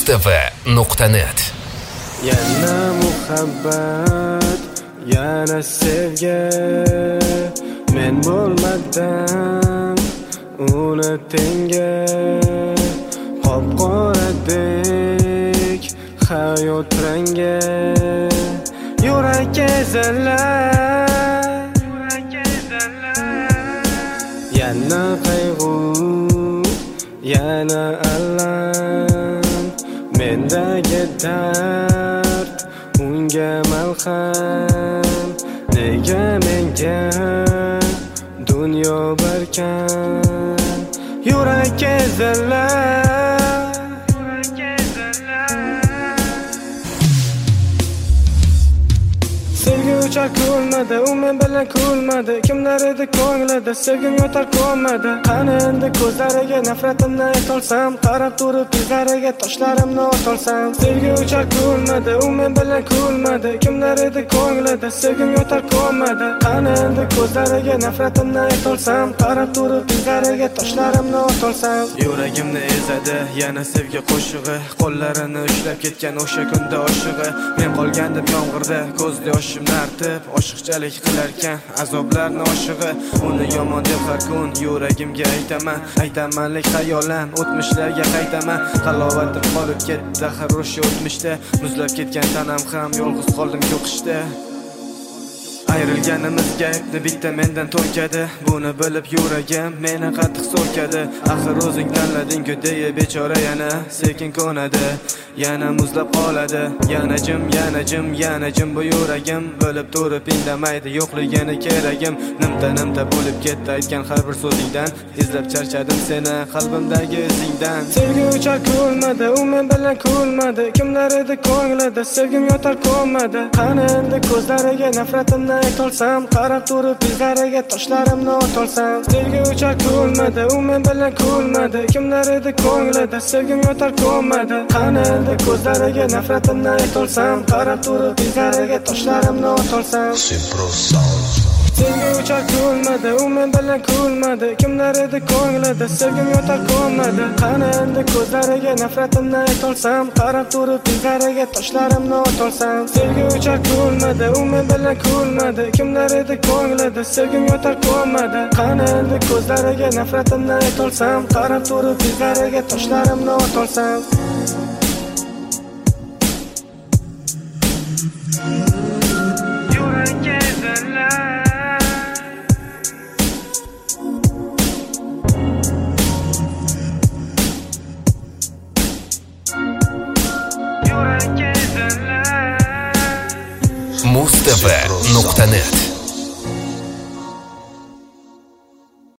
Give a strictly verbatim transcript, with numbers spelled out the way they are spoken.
mustafa nuqta net. Yana muhabbat, yana sevgi, men bo'lmadim uni tengi. Qop-qoradek hayot rangi, yurak ezilar, yana qayg'u, yana alam, mendagi dard unga malham. Nega menga dunyo barkam, yurak ezilar, sevgi uchar ko'lmadi, u men bilan ko'lmadi. Kimlar edi ko'nglida, sevgim yotar ko'nmadi. Qani endi ko'zlariga nafratimni aytolsam, qarab turib izlariga toshlarimni otolsam. Sevgi uchar ko'lmadi, u men bilan ko'lmadi. Kimlar edi ko'nglida, sevgim yotar ko'nmadi. Qani endi ko'zlariga nafratimni aytolsam, qarab turib izlariga toshlarimni otolsam. Yuragimni ezadi yana sevgi qo'shig'i, qo'llarini ushlab ketgan o'sha kunda oshig'i. Men qolgandim yomg'irda, ko'zda yoshimni artib, oshiqchalik qilarkan azoblarni oshig'i. Uni yomon deb har kun yuragimga aytaman, aytamanlik xayolan o'tmishlarga qaytaman. Halovatim qolib ketdi axir o'sha o'tmishda, muzlab ketgan tanam ham yolg'iz qoldim ko'qishda. Ayrilganimizga aybni bitta mendan to'nkadi, buni bilib yuragim meni qattiq so'kadi. Axir o'zing tanlading-ku deya bechora yana sekin ko'nadi, yana muzlab qoladi. Yana jim, yana jim, yana jim bu yuragim, bo'lib turib indamaydi yo'qligini keragim. Nimta nimta bo'lib ketdi aytgan har bir so'zingdan, izlab charchadim seni qalbimdagi izingdan. Sevgi uchar ko'lmadi, u men bilan ko'lmadi. Kimlar edi ko'nglida, sevgim yotar ko'nmadi. Qani endi ko'zlariga nafratimni aytolsam, qarab turib izlariga toshlarimni otolsam. Sevgi uchar ko'lmadi, u men bilan ko'lmadi. Kimlar edi ko'nglida, sevgim yotar ko'nmadi. Qani endi ko'zlariga nafratimni aytolsam, qarab turib izlariga toshlarimni otolsam. Sevgi uchar ko'lmadi, u men bilan ko'lmadi. Kimlar edi ko'nglida, sevgim yotar ko'nmadi. Qani endi ko'zlariga nafratimni aytolsam, qarab turib izlariga toshlarimni otolsam. Sevgi uchar ko'lmadi, u men bilan ko'lmadi. Kimlar edi ko'nglida, sevgim yotar ko'nmadi. Qani endi ko'zlariga nafratimni aytolsam, qarab turib izlariga toshlarimni otolsam. mustafa nuqta net